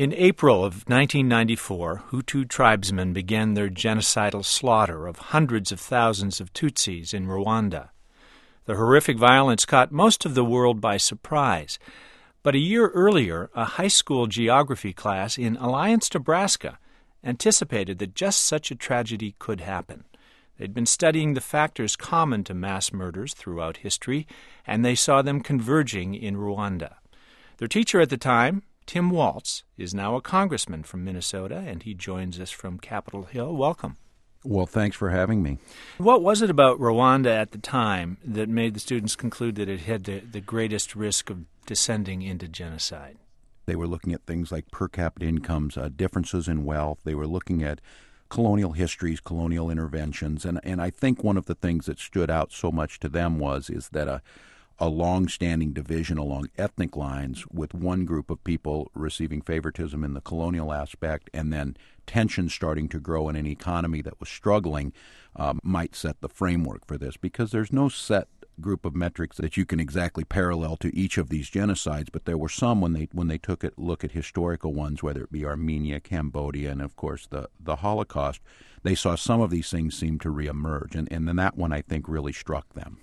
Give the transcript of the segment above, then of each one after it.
In April of 1994, Hutu tribesmen began their genocidal slaughter of hundreds of thousands of Tutsis in Rwanda. The horrific violence caught most of the world by surprise. But a year earlier, a high school geography class in Alliance, Nebraska, anticipated that just such a tragedy could happen. They'd been studying the factors common to mass murders throughout history, and they saw them converging in Rwanda. Their teacher at the time, Tim Waltz, is now a congressman from Minnesota, and he joins us from Capitol Hill. Welcome. Well, thanks for having me. What was it about Rwanda at the time that made the students conclude that it had the greatest risk of descending into genocide? They were looking at things like per capita incomes, differences in wealth. They were looking at colonial histories, colonial interventions. And I think one of the things that stood out so much to them is that a long-standing division along ethnic lines with one group of people receiving favoritism in the colonial aspect and then tensions starting to grow in an economy that was struggling might set the framework for this, because there's no set group of metrics that you can exactly parallel to each of these genocides, but there were some when they took a look at historical ones, whether it be Armenia, Cambodia, and of course the Holocaust. They saw some of these things seem to reemerge, and then that one I think really struck them.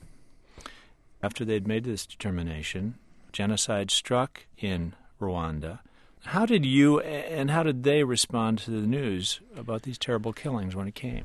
After they'd made this determination, genocide struck in Rwanda. How did you and how did they respond to the news about these terrible killings when it came?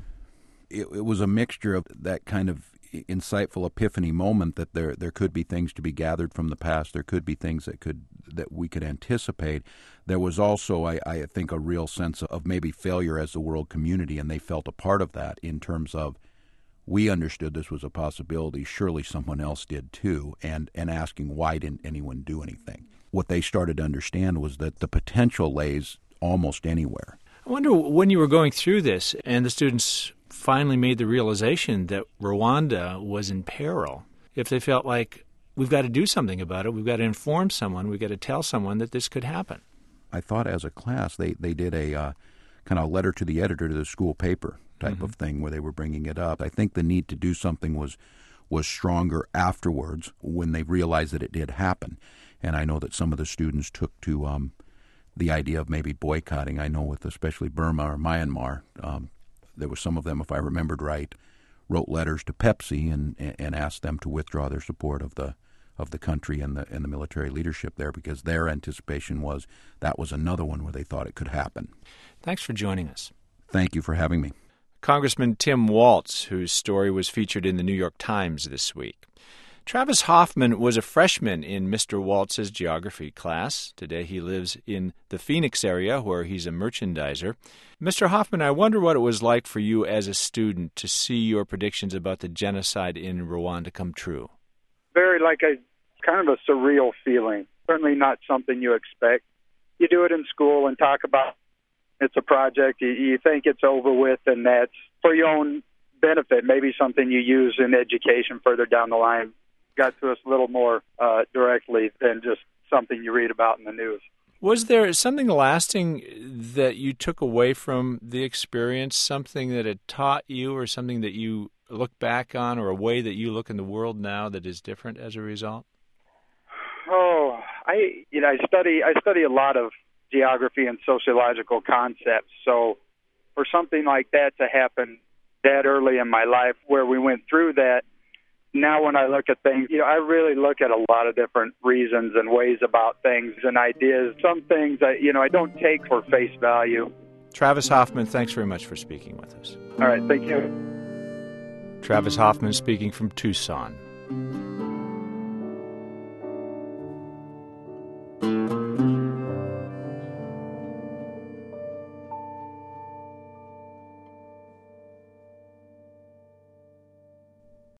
It was a mixture of that kind of insightful epiphany moment that there could be things to be gathered from the past. There could be things that we could anticipate. There was also, I think, a real sense of maybe failure as the world community, and they felt a part of that in terms of, we understood this was a possibility, surely someone else did too, and asking why didn't anyone do anything. What they started to understand was that the potential lays almost anywhere. I wonder, when you were going through this and the students finally made the realization that Rwanda was in peril, if they felt like, we've got to do something about it, we've got to inform someone, we've got to tell someone that this could happen. I thought as a class they did a kind of letter to the editor to the school paper type of thing where they were bringing it up. I think the need to do something was stronger afterwards when they realized that it did happen. And I know that some of the students took to the idea of maybe boycotting. I know with especially Burma or Myanmar, there were some of them, if I remembered right, wrote letters to Pepsi and asked them to withdraw their support of the country and the military leadership there, because their anticipation was that was another one where they thought it could happen. Thanks for joining us. Thank you for having me. Congressman Tim Waltz, whose story was featured in the New York Times this week. Travis Hoffman was a freshman in Mr. Waltz's geography class. Today he lives in the Phoenix area, where he's a merchandiser. Mr. Hoffman, I wonder what it was like for you as a student to see your predictions about the genocide in Rwanda come true. Very like a kind of a surreal feeling. Certainly not something you expect. You do it in school and talk about it's a project. You think it's over with, and that's for your own benefit, maybe something you use in education further down the line. Got to us a little more directly than just something you read about in the news. Was there something lasting that you took away from the experience, something that it taught you or something that you look back on, or a way that you look in the world now that is different as a result? Oh, I study a lot of geography and sociological concepts. So for something like that to happen that early in my life where we went through that, now when I look at things, I really look at a lot of different reasons and ways about things and ideas. Some things I don't take for face value. Travis Hoffman, thanks very much for speaking with us. All right, thank you. Travis Hoffman speaking from Tucson.